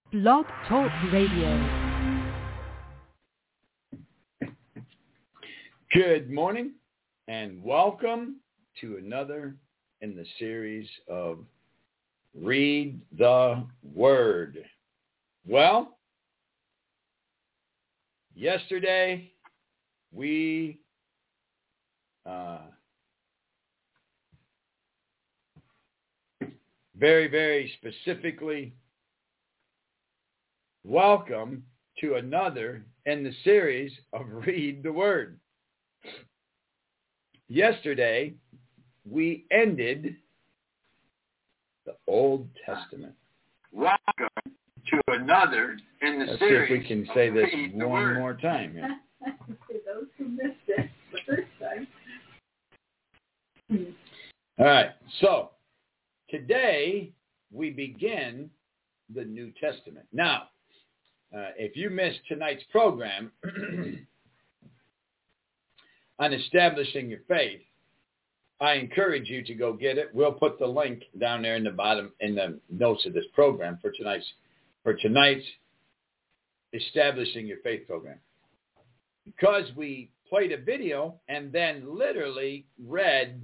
Blog Talk Radio. Good morning and welcome to another in the series of Read the Word. Well, yesterday we very specifically welcome to another in the series of Read the Word. Yesterday, we ended the Old Testament. Welcome to another in the series. Let's see if we can say this one more time. Yeah. For those who missed it the first time. All right, so today we begin the New Testament. Now, if you missed tonight's program on establishing your faith, I encourage you to go get it. We'll put the link down there in the bottom in the notes of this program for tonight's establishing your faith program. Because we played a video and then literally read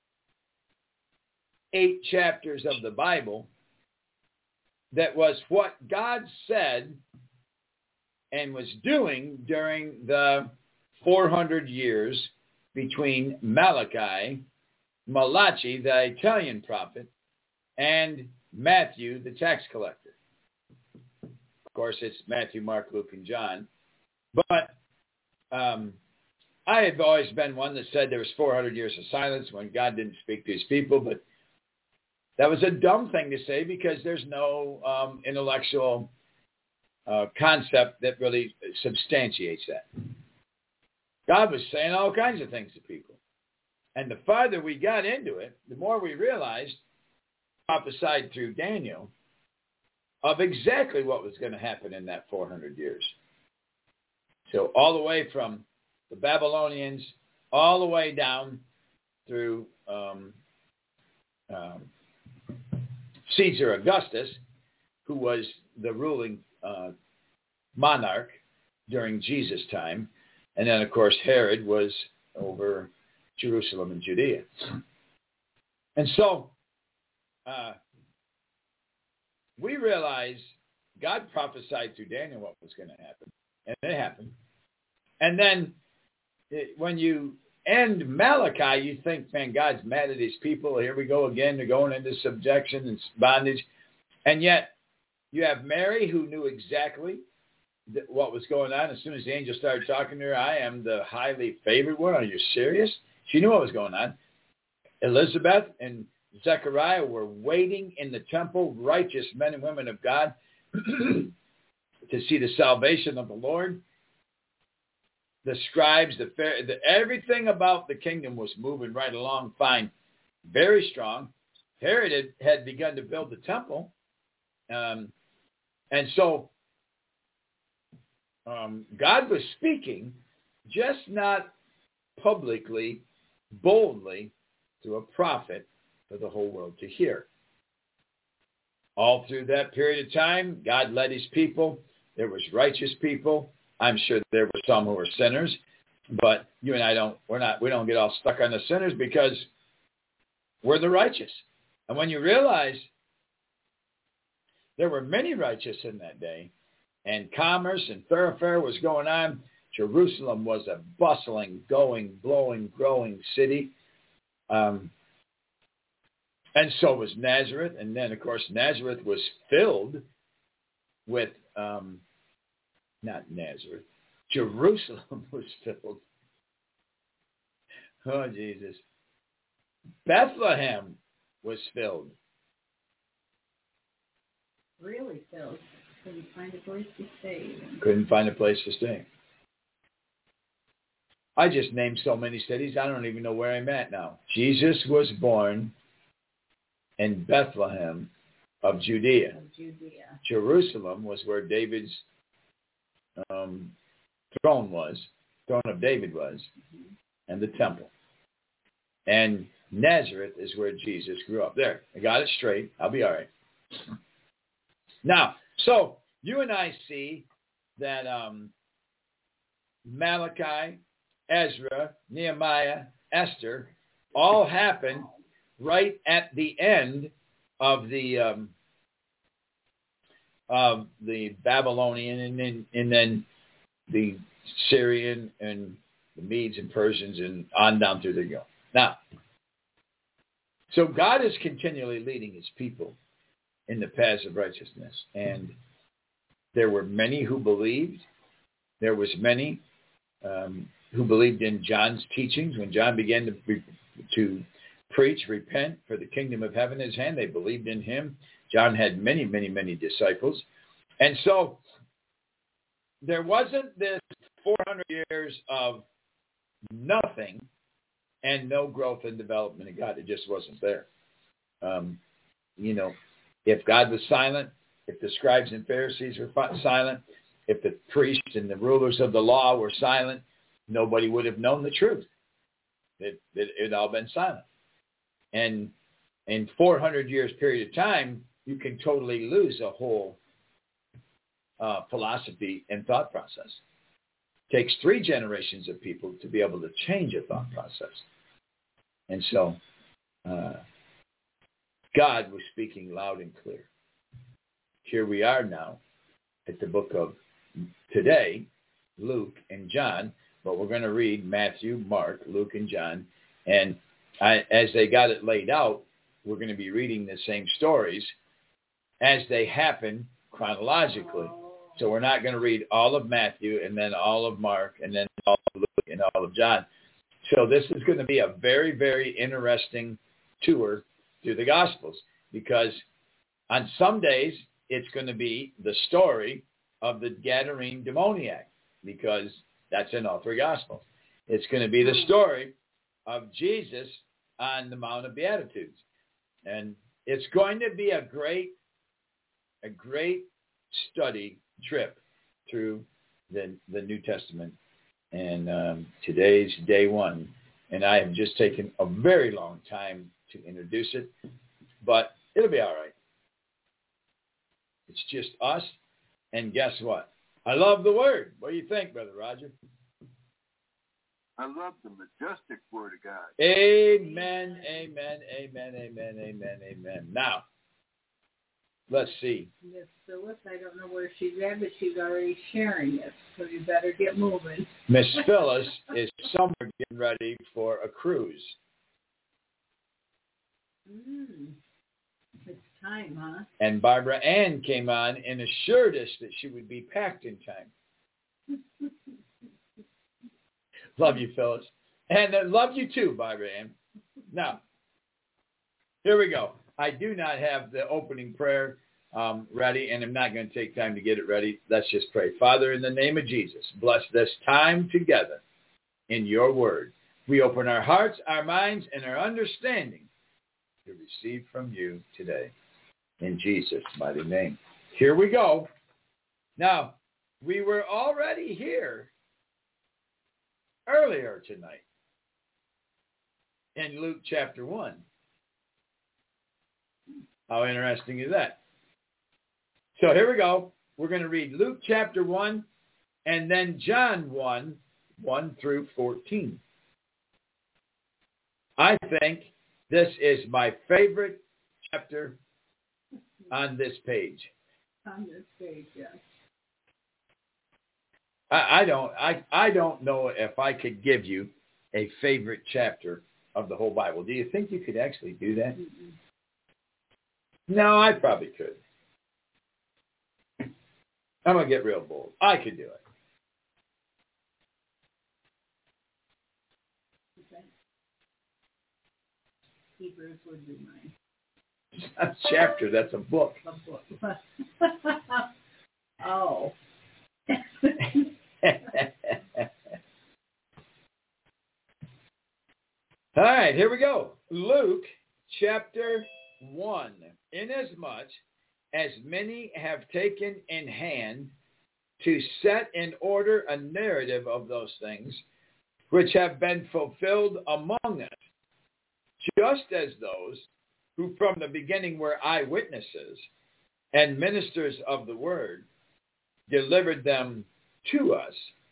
8 chapters of the Bible, that was what God said and was doing during the 400 years between Malachi, the Italian prophet, and Matthew, the tax collector. Of course, it's Matthew, Mark, Luke, and John. But I have always been one that said there was 400 years of silence when God didn't speak to his people, but that was a dumb thing to say because there's no intellectual concept that really substantiates that. God was saying all kinds of things to people. And the farther we got into it, the more we realized, prophesied through Daniel, of exactly what was going to happen in that 400 years. So all the way from the Babylonians, all the way down through Caesar Augustus, who was the ruling monarch during Jesus' time. And then, of course, Herod was over Jerusalem and Judea. And so we realize God prophesied through Daniel what was going to happen. And it happened. And then when you end Malachi, you think, man, God's mad at his people. Here we go again. They're going into subjection and bondage. And yet you have Mary, who knew exactly what was going on. As soon as the angel started talking to her, I am the highly favored one. Are you serious? She knew what was going on. Elizabeth and Zechariah were waiting in the temple, righteous men and women of God, to see the salvation of the Lord. The scribes, everything about the kingdom was moving right along fine, very strong. Herod had begun to build the temple. And so God was speaking, just not publicly, boldly, to a prophet for the whole world to hear. All through that period of time, God led his people. There was righteous people. I'm sure there were some who were sinners, but you and I we don't get all stuck on the sinners because we're the righteous. And when you realize there were many righteous in that day, and commerce and thoroughfare was going on, Jerusalem was a bustling, growing city. And so was Nazareth. And then, of course, Nazareth was filled with, not Nazareth, Jerusalem was filled. Oh, Jesus. Bethlehem was filled. Really filled. Couldn't find a place to stay. Couldn't find a place to stay. I just named so many cities, I don't even know where I'm at now. Jesus was born in Bethlehem of Judea. Jerusalem was where David's throne of David was, and the temple. And Nazareth is where Jesus grew up. There, I got it straight. I'll be all right. Now, so you and I see that Malachi, Ezra, Nehemiah, Esther all happen right at the end of the Babylonian and then the Syrian and the Medes and Persians and on down through the go. Now, so God is continually leading his people in the paths of righteousness. And there were many who believed. There was many who believed in John's teachings. When John began to preach, repent, for the kingdom of heaven is hand, they believed in him. John had many, many, many disciples. And so there wasn't this 400 years of nothing and no growth and development in God. It just wasn't there. If God was silent, if the scribes and Pharisees were silent, if the priests and the rulers of the law were silent, nobody would have known the truth. It had all been silent. And in 400 years period of time, you can totally lose a whole philosophy and thought process. It takes 3 generations of people to be able to change a thought process. And so God was speaking loud and clear. Here we are now at the book of today, Luke and John, but we're going to read Matthew, Mark, Luke, and John. And as they got it laid out, we're going to be reading the same stories as they happen chronologically. So we're not going to read all of Matthew and then all of Mark and then all of Luke and all of John. So this is going to be a very, very interesting tour through the Gospels, because on some days it's going to be the story of the Gadarene demoniac, because that's in all 3 Gospels. It's going to be the story of Jesus on the Mount of Beatitudes. And it's going to be a great study trip through the New Testament. And today's day 1. And I have just taken a very long time to introduce it, but it'll be all right. It's just us. And guess what? I love the Word. What do you think, Brother Roger? I love the majestic Word of God. Amen, amen, amen, amen, amen, amen. Now, let's see. Miss Phyllis, I don't know where she's at, but she's already sharing it, so you better get moving. Miss Phyllis is somewhere getting ready for a cruise. It's time, huh? And Barbara Ann came on and assured us that she would be packed in time. Love you, Phyllis. And love you too, Barbara Ann. Now, here we go. I do not have the opening prayer ready, and I'm not going to take time to get it ready. Let's just pray. Father, in the name of Jesus, bless this time together in your word. We open our hearts, our minds, and our understanding to receive from you today. In Jesus' mighty name. Here we go. Now, we were already here earlier tonight in Luke chapter 1. How interesting is that? So here we go. We're going to read Luke chapter 1 and then John 1, 1 through 14. I think this is my favorite chapter on this page. On this page, yes. I don't know if I could give you a favorite chapter of the whole Bible. Do you think you could actually do that? Mm-mm. No, I probably could. I'm going to get real bold. I could do it. Okay. Hebrews would be mine. It's not a chapter, that's a book. A book. Oh. All right, here we go. Luke chapter 1. Inasmuch as many have taken in hand to set in order a narrative of those things which have been fulfilled among us, just as those who from the beginning were eyewitnesses and ministers of the word, delivered them to us.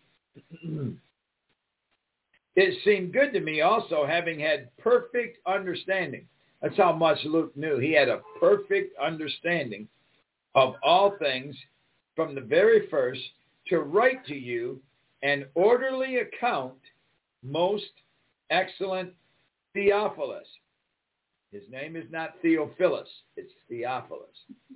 It seemed good to me also, having had perfect understanding. That's how much Luke knew. He had a perfect understanding of all things from the very first, to write to you an orderly account, most excellent Theophilus. His name is not Theophilus, it's Theophilus.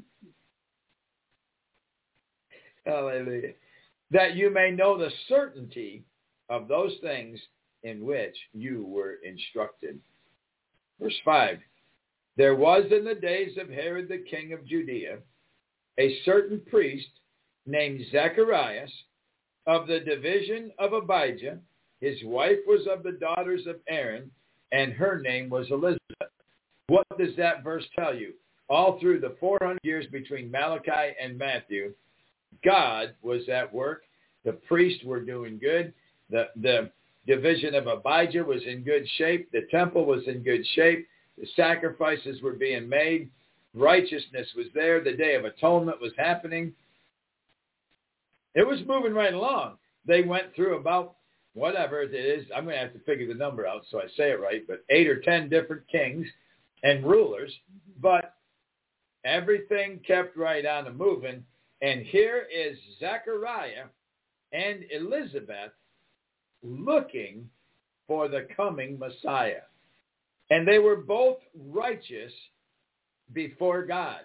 Hallelujah. That you may know the certainty of those things in which you were instructed. Verse 5. There was in the days of Herod the king of Judea a certain priest named Zacharias of the division of Abijah. His wife was of the daughters of Aaron, and her name was Elizabeth. What does that verse tell you? All through the 400 years between Malachi and Matthew, God was at work. The priests were doing good. The division of Abijah was in good shape. The temple was in good shape. The sacrifices were being made. Righteousness was there. The Day of Atonement was happening. It was moving right along. They went through about whatever it is. I'm going to have to figure the number out so I say it right, but 8 or 10 different kings and rulers. But everything kept right on and moving. And here is Zechariah and Elizabeth looking for the coming Messiah. And they were both righteous before God.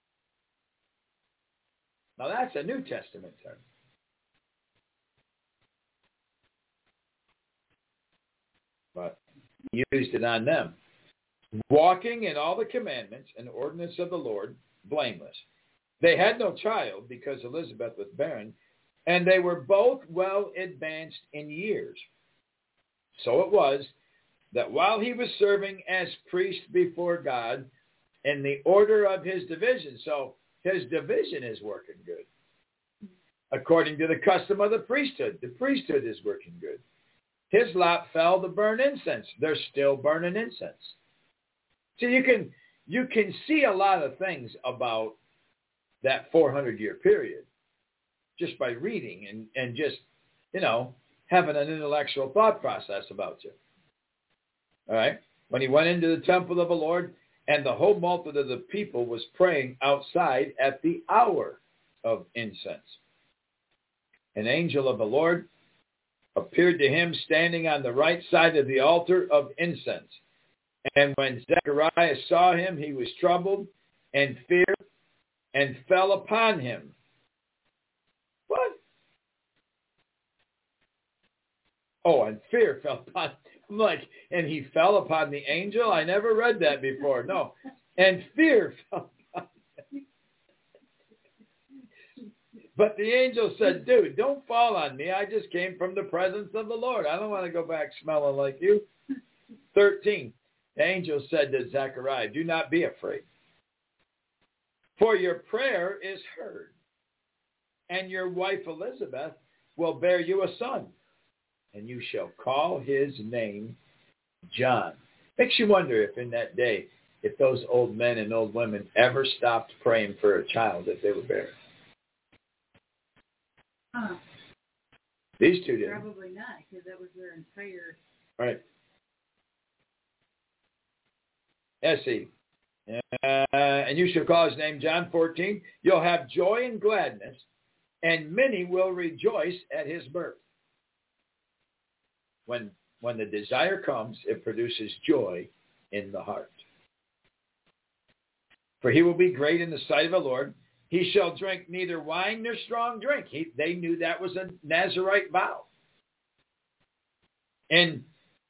Now that's a New Testament term. But he used it on them. Walking in all the commandments and ordinance of the Lord, blameless. They had no child because Elizabeth was barren, and they were both well advanced in years. So it was that while he was serving as priest before God in the order of his division, so his division is working good. According to the custom of the priesthood is working good. His lot fell to burn incense. They're still burning incense. So you can see a lot of things about that 400-year period just by reading and just, having an intellectual thought process about you. All right? When he went into the temple of the Lord, and the whole multitude of the people was praying outside at the hour of incense. An angel of the Lord appeared to him standing on the right side of the altar of incense. And when Zechariah saw him, he was troubled and feared and fell upon him. What? Oh, and fear fell upon him. I'm like, and he fell upon the angel? I never read that before. No. And fear fell upon him. But the angel said, dude, don't fall on me. I just came from the presence of the Lord. I don't want to go back smelling like you. 13. The angel said to Zechariah, do not be afraid, for your prayer is heard, and your wife Elizabeth will bear you a son, and you shall call his name John. Makes you wonder if in that day, if those old men and old women ever stopped praying for a child if they were barren. Huh. These two did. Probably not, because that was their entire... Right. S.E. And you shall call his name John. 14. You'll have joy and gladness, and many will rejoice at his birth. When the desire comes, it produces joy in the heart. For he will be great in the sight of the Lord. He shall drink neither wine nor strong drink. They knew that was a Nazirite vow. And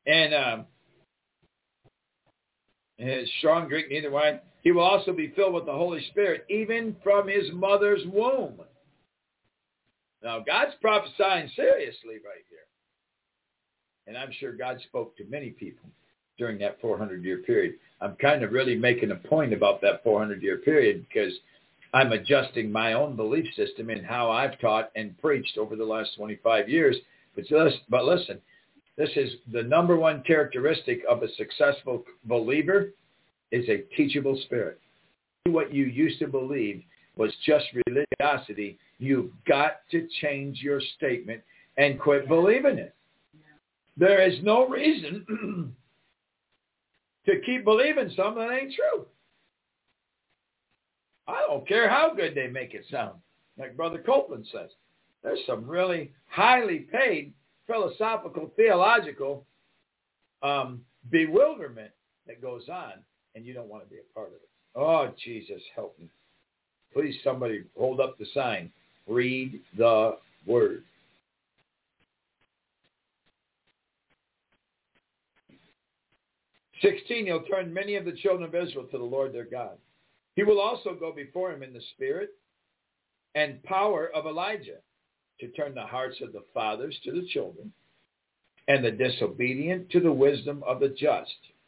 strong drink, neither wine. He will also be filled with the Holy Spirit, even from his mother's womb. Now, God's prophesying seriously right here. And I'm sure God spoke to many people during that 400-year period. I'm kind of really making a point about that 400-year period because I'm adjusting my own belief system in how I've taught and preached over the last 25 years. But listen, this is the number one characteristic of a successful believer is a teachable spirit. What you used to believe was just religiosity You've got to change your statement and quit believing it. There is no reason to keep believing something that ain't true. I don't care how good they make it sound. Like Brother Copeland says, there's some really highly paid philosophical, theological bewilderment that goes on, and you don't want to be a part of it. Oh, Jesus, help me. Please, somebody hold up the sign. Read the Word. He'll turn many of the children of Israel to the Lord their God. He will also go before him in the spirit and power of Elijah to turn the hearts of the fathers to the children and the disobedient to the wisdom of the just,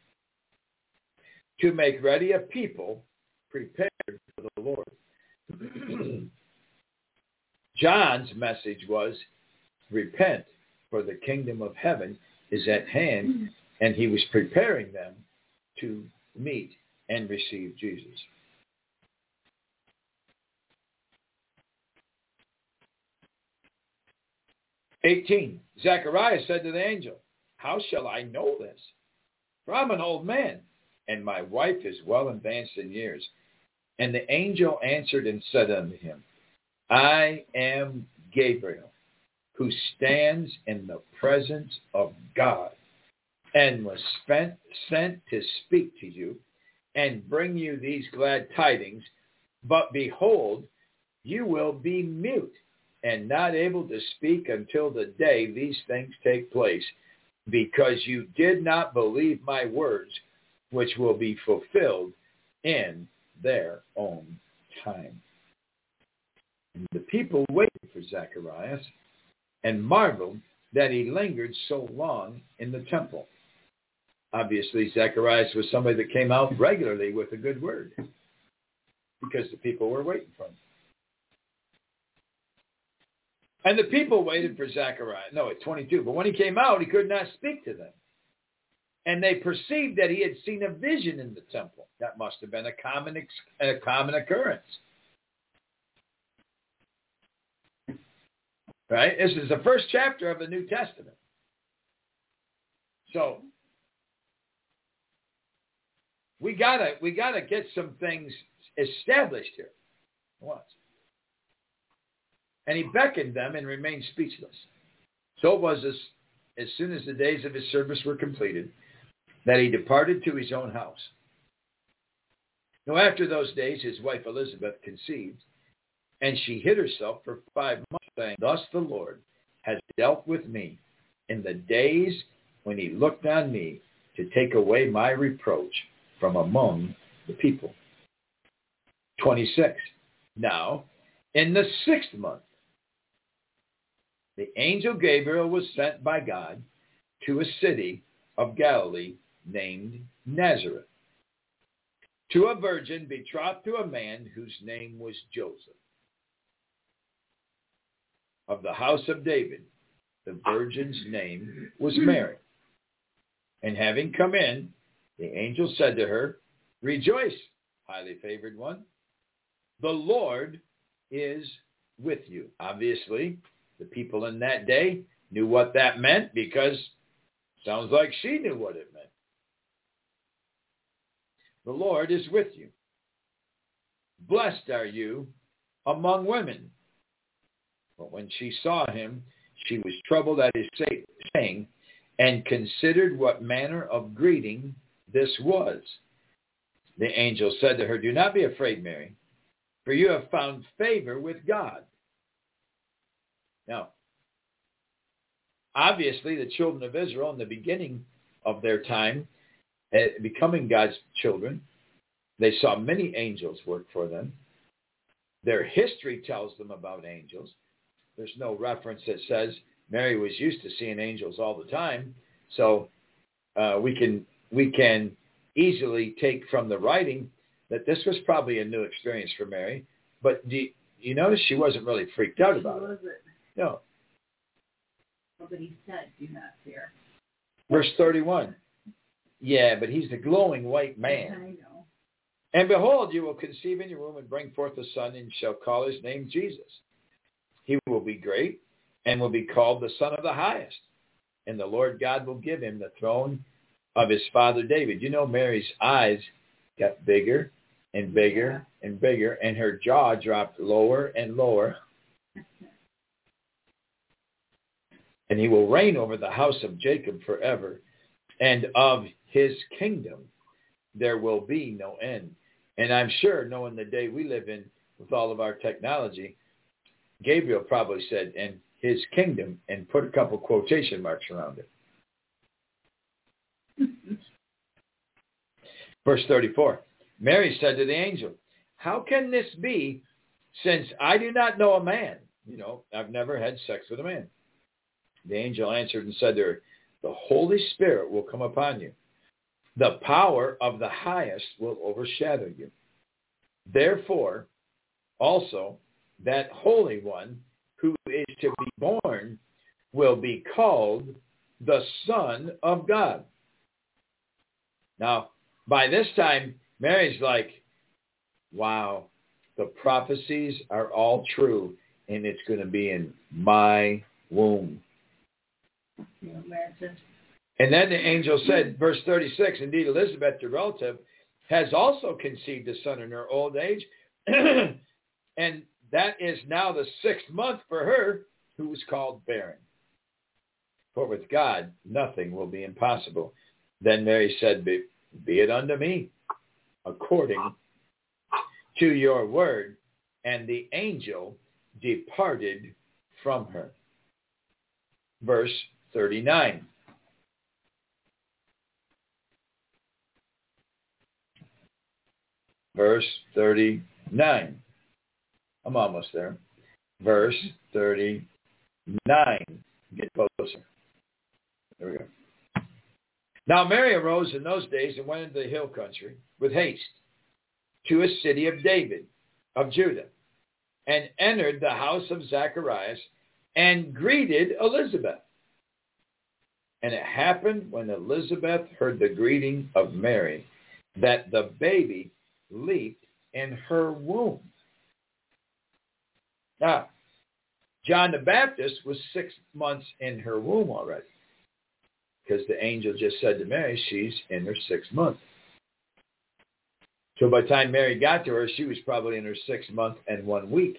to make ready a people prepared for the Lord. John's message was, repent, for the kingdom of heaven is at hand, and he was preparing them to meet and receive Jesus. Zechariah said to the angel, how shall I know this? For I'm an old man, and my wife is well advanced in years. And the angel answered and said unto him, I am Gabriel, who stands in the presence of God, and was sent to speak to you and bring you these glad tidings. But behold, you will be mute and not able to speak until the day these things take place, because you did not believe my words, which will be fulfilled in their own time. And the people waited for Zacharias and marveled that he lingered so long in the temple. Obviously, Zacharias was somebody that came out regularly with a good word because the people were waiting for him. And the people waited for Zacharias. No, at 22. But when he came out, he could not speak to them. And they perceived that he had seen a vision in the temple. That must have been a common occurrence. Right? This is the first chapter of the New Testament. So we gotta get some things established here. What? And he beckoned them and remained speechless. So it was as soon as the days of his service were completed, that he departed to his own house. Now after those days his wife Elizabeth conceived, and she hid herself for 5 months, saying, thus the Lord has dealt with me in the days when he looked on me to take away my reproach from among the people. 26. Now, in the 6th month, the angel Gabriel was sent by God to a city of Galilee named Nazareth, to a virgin betrothed to a man whose name was Joseph, of the house of David. The virgin's name was Mary. And having come in, the angel said to her, rejoice, highly favored one. The Lord is with you. Obviously, the people in that day knew what that meant, because sounds like she knew what it meant. The Lord is with you. Blessed are you among women. But when she saw him, she was troubled at his saying, and considered what manner of greeting this was. The angel said to her, do not be afraid, Mary, for you have found favor with God. Now, obviously, the children of Israel in the beginning of their time, becoming God's children, they saw many angels work for them. Their history tells them about angels. There's no reference that says Mary was used to seeing angels all the time. So we can easily take from the writing that this was probably a new experience for Mary. But do you notice she wasn't really freaked out about it? No. Well, but he said, do not fear. Verse 31. Yeah, but he's the glowing white man. I know. And behold, you will conceive in your womb and bring forth a son, and shall call his name Jesus. be great and will be called the Son of the Highest. And the Lord God will give him the throne of his father David. You know, Mary's eyes got bigger and bigger and bigger, and her jaw dropped lower and lower. And he will reign over the house of Jacob forever, and of his kingdom there will be no end. And I'm sure, knowing the day we live in with all of our technology, Gabriel probably said, and his kingdom, and put a couple quotation marks around it. Verse 34, Mary said to the angel, how can this be, since I do not know a man? You know, I've never had sex with a man. The angel answered and said to her, the Holy Spirit will come upon you. The power of the highest will overshadow you. Therefore, also, that Holy One who is to be born will be called the Son of God. Now, by this time, Mary's like, wow, the prophecies are all true, and it's going to be in my womb. Can you imagine? And then the angel said, verse 36, indeed, Elizabeth, your relative, has also conceived a son in her old age, and that is now the 6th month for her, who was called barren. For with God, nothing will be impossible. Then Mary said, be it unto me, according to your word. And the angel departed from her. Verse 39. Verse 39. I'm almost there. Verse 39. Get closer. There we go. Now Mary arose in those days and went into the hill country with haste to a city of David, of Judah, and entered the house of Zacharias and greeted Elizabeth. And it happened when Elizabeth heard the greeting of Mary that the baby leaped in her womb. Now, John the Baptist was 6 months in her womb already, because the angel just said to Mary, she's in her 6th month. So by the time Mary got to her, she was probably in her 6th month and 1 week,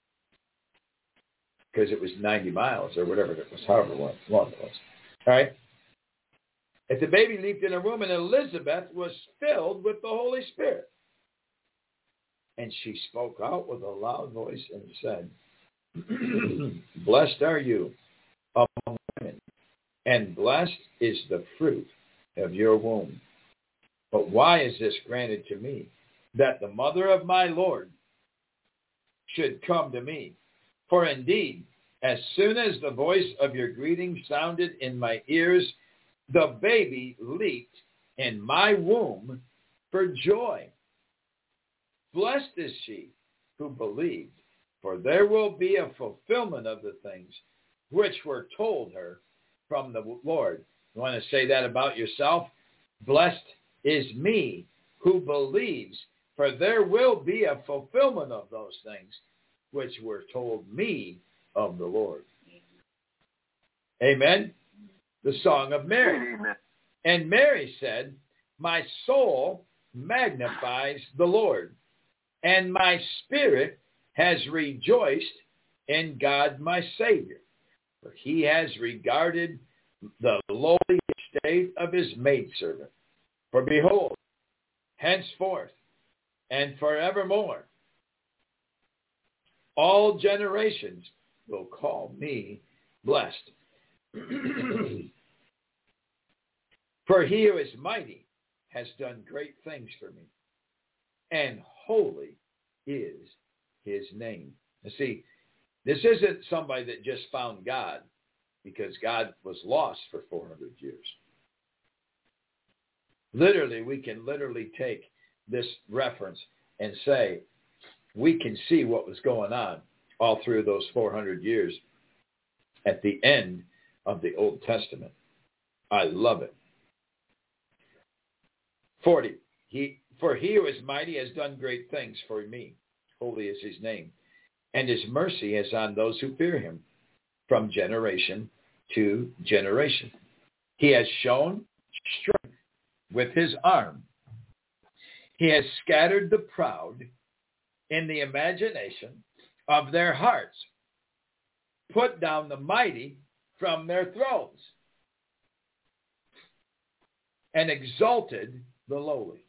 because it was 90 miles or whatever it was, however long it was. All right? And the baby leaped in her womb, and Elizabeth was filled with the Holy Spirit. And she spoke out with a loud voice and said, blessed are you among women, and blessed is the fruit of your womb. But why is this granted to me, that the mother of my Lord should come to me? For indeed, as soon as the voice of your greeting sounded in my ears, the baby leaped in my womb for joy. Blessed is she who believed, for there will be a fulfillment of the things which were told her from the Lord. You want to say that about yourself? Blessed is me who believes, for there will be a fulfillment of those things which were told me of the Lord. Amen. The song of Mary. Amen. And Mary said, my soul magnifies the Lord, and my spirit has rejoiced in God my Savior, for he has regarded the lowly estate of his maidservant. For behold, henceforth and forevermore, all generations will call me blessed. For he who is mighty has done great things for me, and holy is his name. Now see, this isn't somebody that just found God because God was lost for 400 years. Literally, we can literally take this reference and say, we can see what was going on all through those 400 years at the end of the Old Testament. I love it. 40. For he who is mighty has done great things for me. Holy is his name. and his mercy is on those who fear him from generation to generation. He has shown strength with his arm. He has scattered the proud in the imagination of their hearts, put down the mighty from their thrones, and exalted the lowly.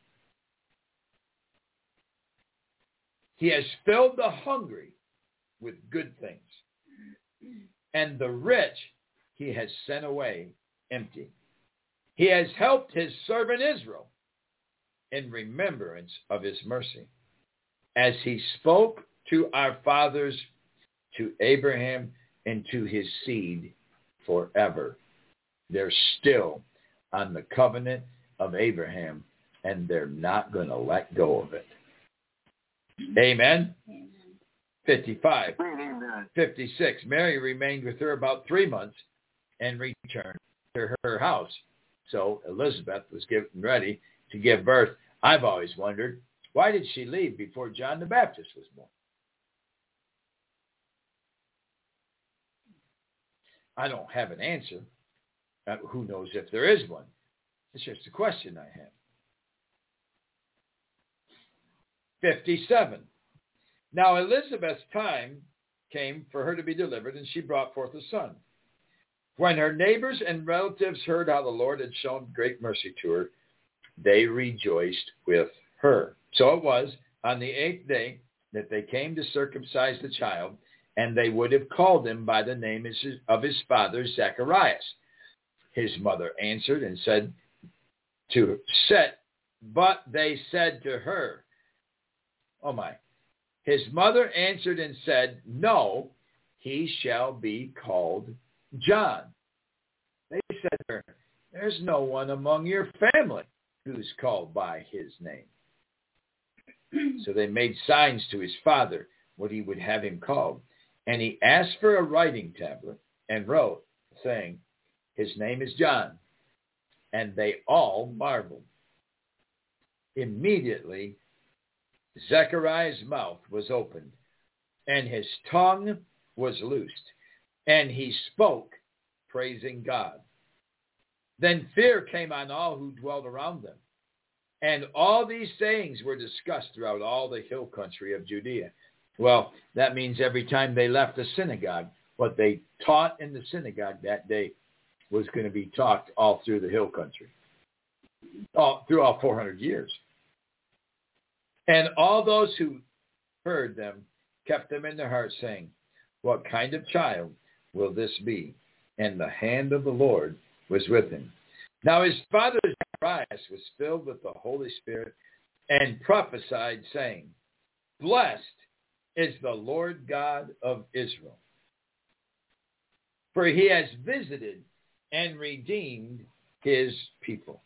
He has filled the hungry with good things, and the rich he has sent away empty. He has helped his servant Israel in remembrance of his mercy, as he spoke to our fathers, to Abraham, and to his seed forever. They're still on the covenant of Abraham, and they're not going to let go of it. Amen? 55. 56. Mary remained with her about 3 months and returned to her house. So Elizabeth was getting ready to give birth. I've always wondered, why did she leave before John the Baptist was born? I don't have an answer. Who knows if there is one? It's just a question I have. 57. Now Elizabeth's time came for her to be delivered, and she brought forth a son. When her neighbors and relatives heard how the Lord had shown great mercy to her, they rejoiced with her. So it was on the 8th day that they came to circumcise the child, and they would have called him by the name of his father, Zacharias. His mother answered and said but they said to her, oh my. His mother answered and said, no, he shall be called John. They said to her, there's no one among your family who's called by his name. So they made signs to his father what he would have him called. And he asked for a writing tablet and wrote, saying, his name is John. And they all marveled. Immediately, Zechariah's mouth was opened, and his tongue was loosed, and he spoke, praising God. Then fear came on all who dwelled around them. And all these sayings were discussed throughout all the hill country of Judea. Well, that means every time they left the synagogue, what they taught in the synagogue that day was going to be taught all through the hill country, through all 400 years. And all those who heard them kept them in their hearts, saying, what kind of child will this be? And the hand of the Lord was with him. Now his father Zacharias was filled with the Holy Spirit and prophesied, saying, blessed is the Lord God of Israel, for he has visited and redeemed his people.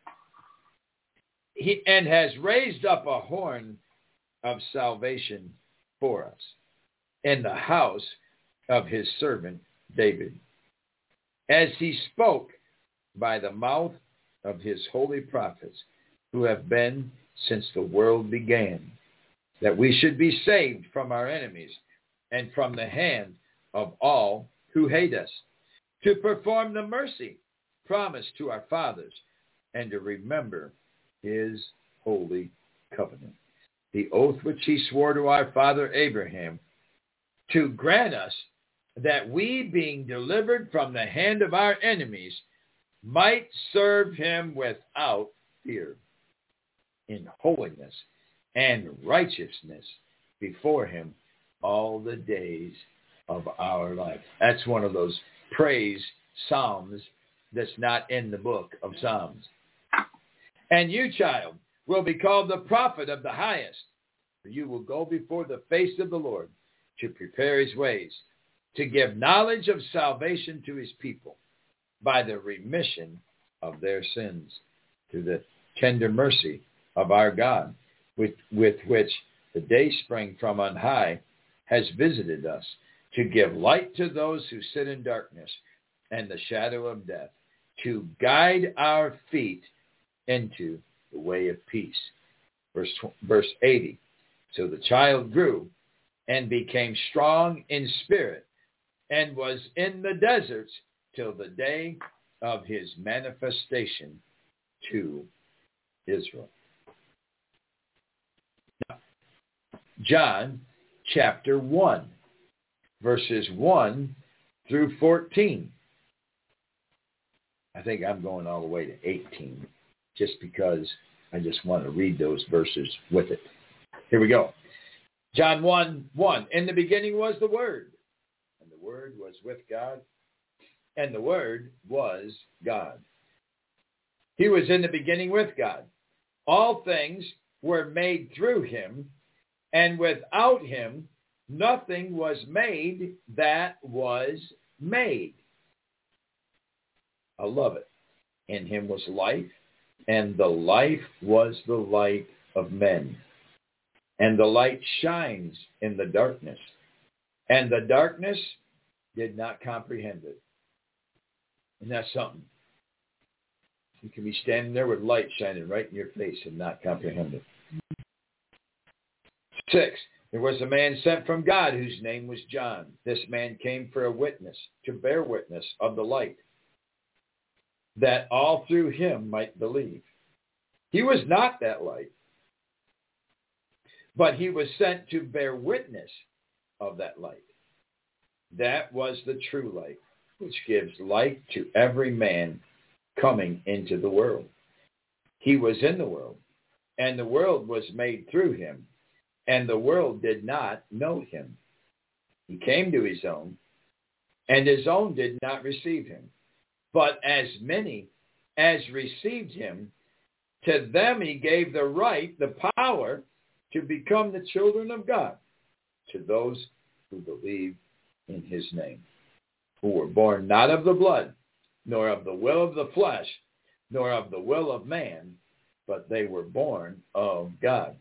And has raised up a horn of salvation for us in the house of his servant David, as he spoke by the mouth of his holy prophets, who have been since the world began, that we should be saved from our enemies and from the hand of all who hate us, to perform the mercy promised to our fathers, and to remember his holy covenant, the oath which he swore to our father Abraham, to grant us that we, being delivered from the hand of our enemies, might serve him without fear, in holiness and righteousness before him all the days of our life. That's one of those praise psalms that's not in the book of Psalms. And you, child, will be called the prophet of the highest, for you will go before the face of the Lord to prepare his ways, to give knowledge of salvation to his people by the remission of their sins, through the tender mercy of our God, with which the dayspring from on high has visited us, to give light to those who sit in darkness and the shadow of death, to guide our feet into the way of peace. Verse 80. So the child grew and became strong in spirit, and was in the deserts till the day of his manifestation to Israel. Now, John chapter 1, verses 1 through 14. I think I'm going all the way to 18, just because I just want to read those verses with it. Here we go. John 1:1. In the beginning was the Word, and the Word was with God, and the Word was God. He was in the beginning with God. All things were made through him, and without him nothing was made that was made. I love it. In him was life, and the life was the light of men. And the light shines in the darkness, and the darkness did not comprehend it. And that's something. You can be standing there with light shining right in your face and not comprehend it. 6. There was a man sent from God whose name was John. This man came for a witness, to bear witness of the light, that all through him might believe. He was not that light, but he was sent to bear witness of that light. That was the true light, which gives light to every man coming into the world. He was in the world, and the world was made through him, and the world did not know him. He came to his own, and his own did not receive him. But as many as received him, to them he gave the right, the power, to become the children of God, to those who believe in his name, who were born not of the blood, nor of the will of the flesh, nor of the will of man, but they were born of God.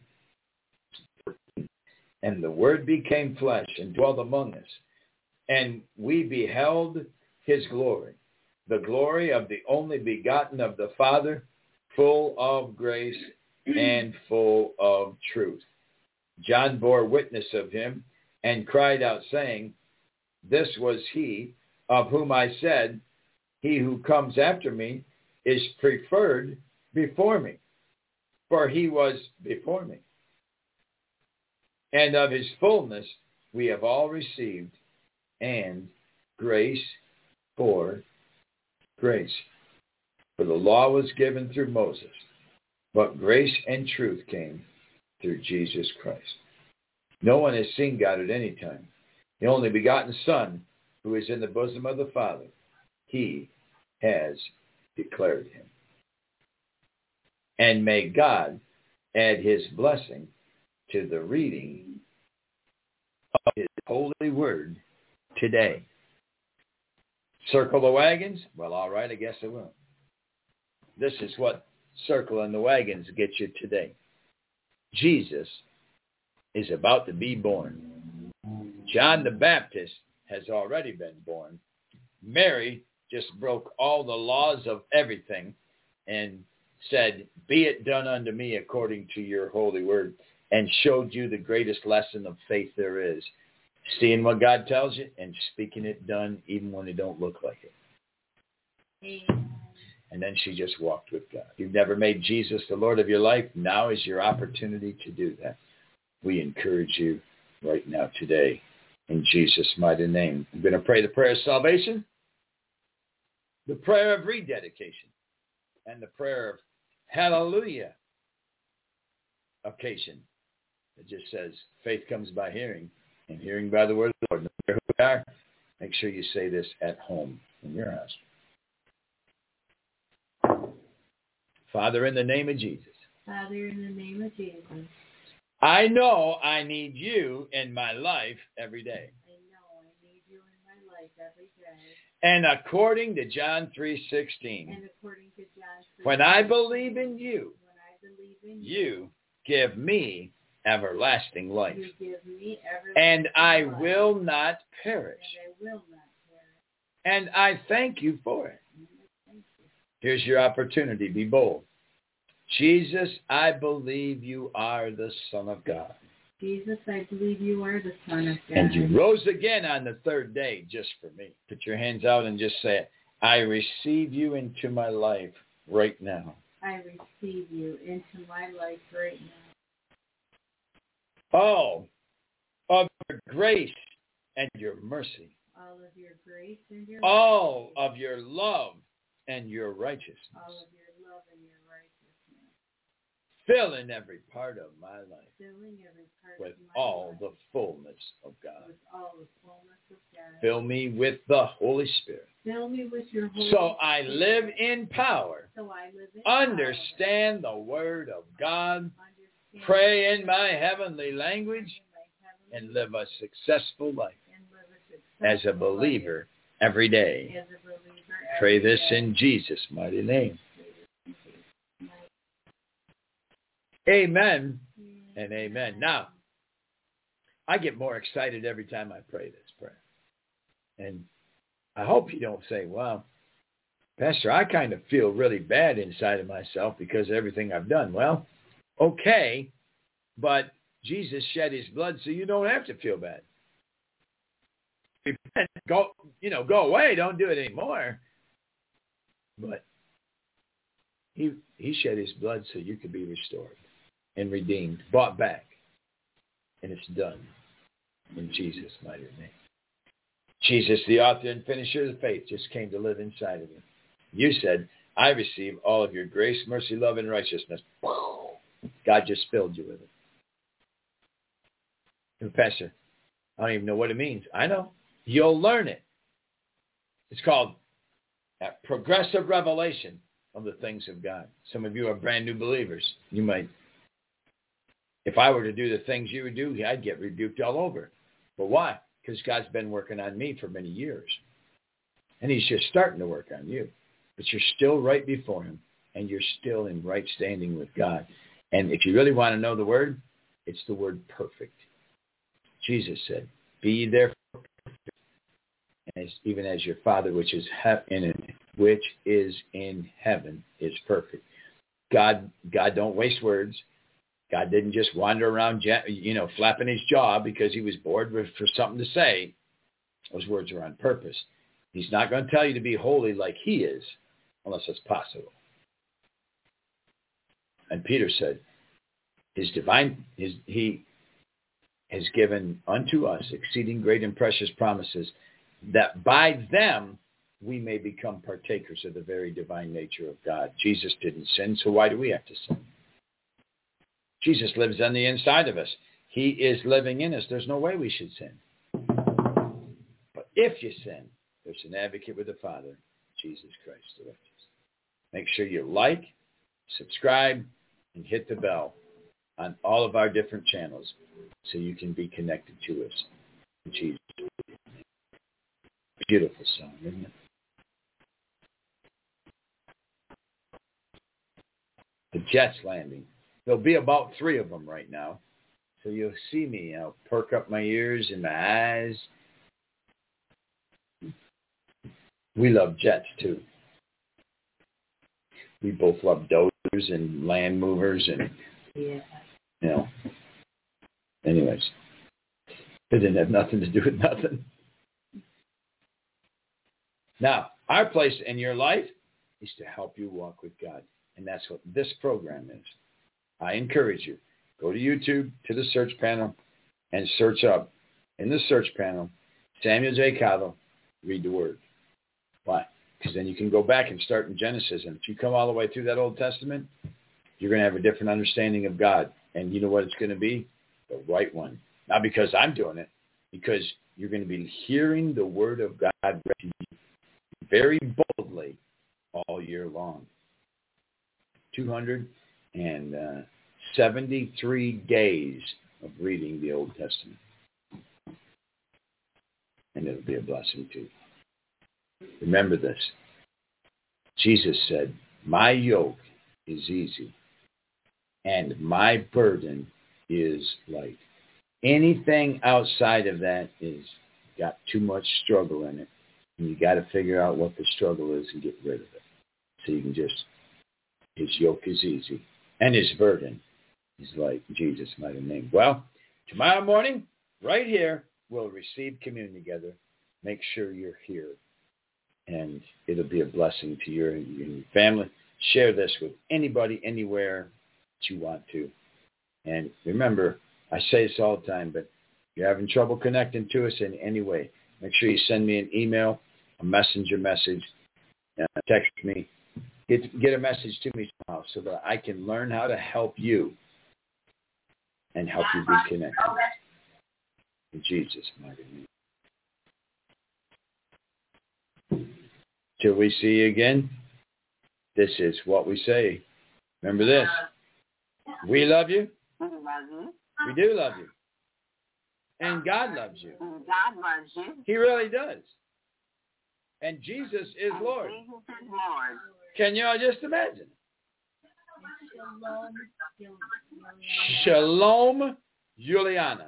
And the Word became flesh and dwelt among us, and we beheld his glory, the glory of the only begotten of the Father, full of grace and full of truth. John bore witness of him and cried out, saying, This was he of whom I said, He who comes after me is preferred before me, for he was before me. And of his fullness we have all received, and grace for grace. For the law was given through Moses, but grace and truth came through Jesus Christ. No one has seen God at any time. The only begotten Son, who is in the bosom of the Father, he has declared him. And may God add his blessing to the reading of his holy word today. Circle the wagons? Well, all right, I guess I will. This is what circling the wagons get you today. Jesus is about to be born. John the Baptist has already been born. Mary just broke all the laws of everything and said, Be it done unto me according to your holy word, and showed you the greatest lesson of faith there is. Seeing what God tells you and speaking it done even when it don't look like it. And then she just walked with God. You've never made Jesus the Lord of your life. Now is your opportunity to do that. We encourage you right now today in Jesus' mighty name. I'm going to pray the prayer of salvation, the prayer of rededication, and the prayer of hallelujah occasion. It just says faith comes by hearing, and hearing by the word of the Lord. No matter who we are, make sure you say this at home in your house. Father, in the name of Jesus. Father, in the name of Jesus. I know I need you in my life every day. I know I need you in my life every day. And according to John 3:16. And according to John 3:16. When I believe in you, you you give me everlasting life. You give me everlasting and I life. will not perish. And I will not perish. And I thank you for it. Thank you. Here's your opportunity. Be bold. Jesus, I believe you are the Son of God. Jesus, I believe you are the Son of God. And you rose again on the third day just for me. Put your hands out and just say it. I receive you into my life right now. I receive you into my life right now. All of your grace and your mercy. All of your grace and your all mercy. of your love and your righteousness. All of your love and your righteousness. Fill in every part of my life Filling every part with of my all life the fullness of God. with all the fullness of God. Fill me with the Holy Spirit. Fill me with your Holy So I Spirit. live in power. So I live in Understand the Word of God. Understand Pray in my heavenly language. And live a successful life as a believer every day. As a believer Pray every this day. in Jesus' mighty name. Amen and amen. Now, I get more excited every time I pray this prayer. And I hope you don't say, well, Pastor, I kind of feel really bad inside of myself because of everything I've done. Well, okay, but Jesus shed his blood so you don't have to feel bad. Repent, go away, don't do it anymore. But he shed his blood so you could be restored and redeemed, bought back. And it's done in Jesus' mighty name. Jesus, the author and finisher of the faith, just came to live inside of you. You said, I receive all of your grace, mercy, love, and righteousness. God just filled you with it. And Pastor, I don't even know what it means. I know. You'll learn it. It's called progressive revelation of the things of God. Some of you are brand new believers. You might, if I were to do the things you would do, I'd get rebuked all over. But why? Because God's been working on me for many years. And he's just starting to work on you. But you're still right before him, and you're still in right standing with God. And if you really want to know the word, it's the word perfect. Jesus said, be ye therefore perfect, even as your Father which is in heaven is perfect. God don't waste words. God didn't just wander around, flapping his jaw because he was bored for something to say. Those words are on purpose. He's not going to tell you to be holy like he is, unless it's possible. And Peter said, he has given unto us exceeding great and precious promises, that by them we may become partakers of the very divine nature of God. Jesus didn't sin, so why do we have to sin? Jesus lives on the inside of us. He is living in us. There's no way we should sin. But if you sin, there's an advocate with the Father, Jesus Christ the righteous. Make sure you like, subscribe, and hit the bell on all of our different channels so you can be connected to us. In Jesus. Beautiful song, isn't it? The jet's landing. There'll be about 3 of them right now. So you'll see me. I'll perk up my ears and my eyes. We love jets, too. We both love dozers and land movers and, Anyways, it didn't have nothing to do with nothing. Now, our place in your life is to help you walk with God. And that's what this program is. I encourage you, go to YouTube, to the search panel, and search up in the search panel, Samuel J. Cottle, read the Word. Why? Because then you can go back and start in Genesis. And if you come all the way through that Old Testament, you're going to have a different understanding of God. And you know what it's going to be? The right one. Not because I'm doing it, because you're going to be hearing the Word of God read to you very boldly all year long. 273 days of reading the Old Testament. And it'll be a blessing too. Remember this. Jesus said, my yoke is easy and my burden is light. Anything outside of that is got too much struggle in it. And you got to figure out what the struggle is and get rid of it. So you can just, his yoke is easy and his burden is light in Jesus' mighty name. Well, Tomorrow morning, right here, we'll receive communion together. Make sure you're here. And it'll be a blessing to your family. Share this with anybody, anywhere that you want to. And remember, I say this all the time, but if you're having trouble connecting to us in any way, make sure you send me an email, a messenger message, text me. Get a message to me somehow so that I can learn how to help you and help you be connected. In Jesus' mighty name. Till we see you again, this is what we say. Remember this. We love you. We love you. We do love you. And God loves you. God loves you. He really does. And Jesus is Lord. Jesus is Lord. Can you all just imagine? Shalom, Juliana.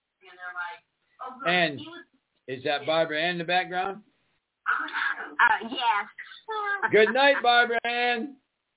And is that Barbara Ann in the background? Yes. Good night, Barbara Ann.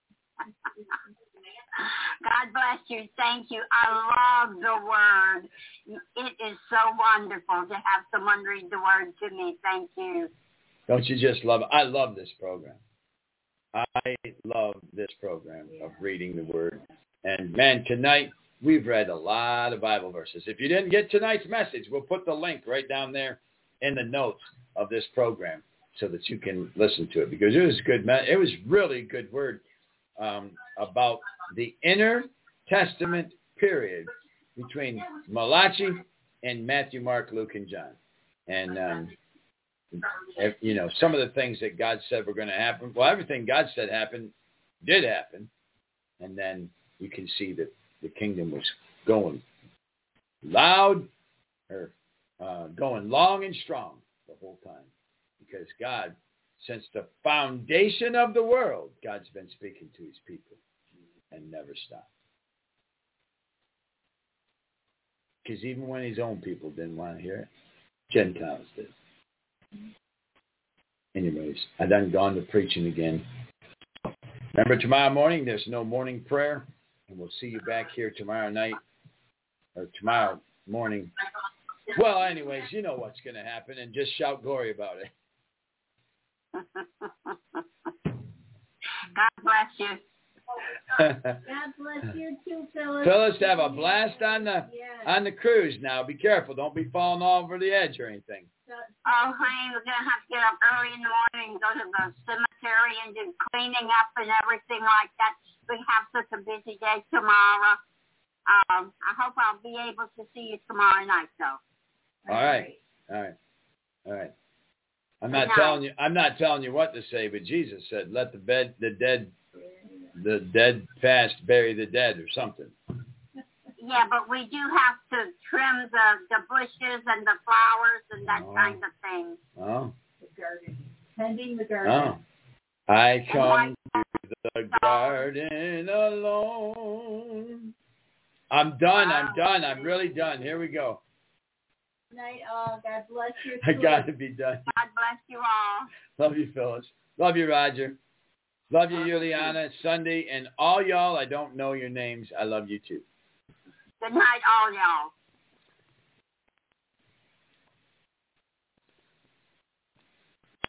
God bless you. Thank you. I love the Word. It is so wonderful to have someone read the Word to me. Thank you. Don't you just love it? I love this program. I love this program of reading the Word. And, man, tonight we've read a lot of Bible verses. If you didn't get tonight's message, we'll put the link right down there in the notes of this program so that you can listen to it, because it was good. It was really good word about the inner Testament period between Malachi and Matthew, Mark, Luke, and John. And, some of the things that God said were going to happen. Well, everything God said happened, did happen. And then you can see that the kingdom was going loud, or going long and strong the whole time. Because God, since the foundation of the world, God's been speaking to his people and never stopped. Because even when his own people didn't want to hear it, Gentiles did. Anyways, I done gone to preaching again. Remember, tomorrow morning, there's no morning prayer. And we'll see you back here tomorrow night, or tomorrow morning. Well, anyways, you know what's going to happen, and just shout glory about it. God bless you. God bless you too, Phyllis. Phyllis, have a blast on the cruise now. Be careful. Don't be falling over the edge or anything. Oh, honey, we're going to have to get up early in the morning and go to the cemetery and do cleaning up and everything like that. We have such a busy day tomorrow. I hope I'll be able to see you tomorrow night, though. All right. I'm not telling you what to say, but Jesus said, "Let the dead fast bury the dead," or something. Yeah, but we do have to trim the bushes and the flowers and that kind of thing. Oh. The garden. Tending the garden. Oh. I come to the garden alone. I'm done. I'm really done. Here we go. Good night, all. God bless you. I got to be done. God bless you all. Love you, Phyllis. Love you, Roger. Love you, Juliana, Sunday, and all y'all. I don't know your names. I love you too. Good night, all y'all.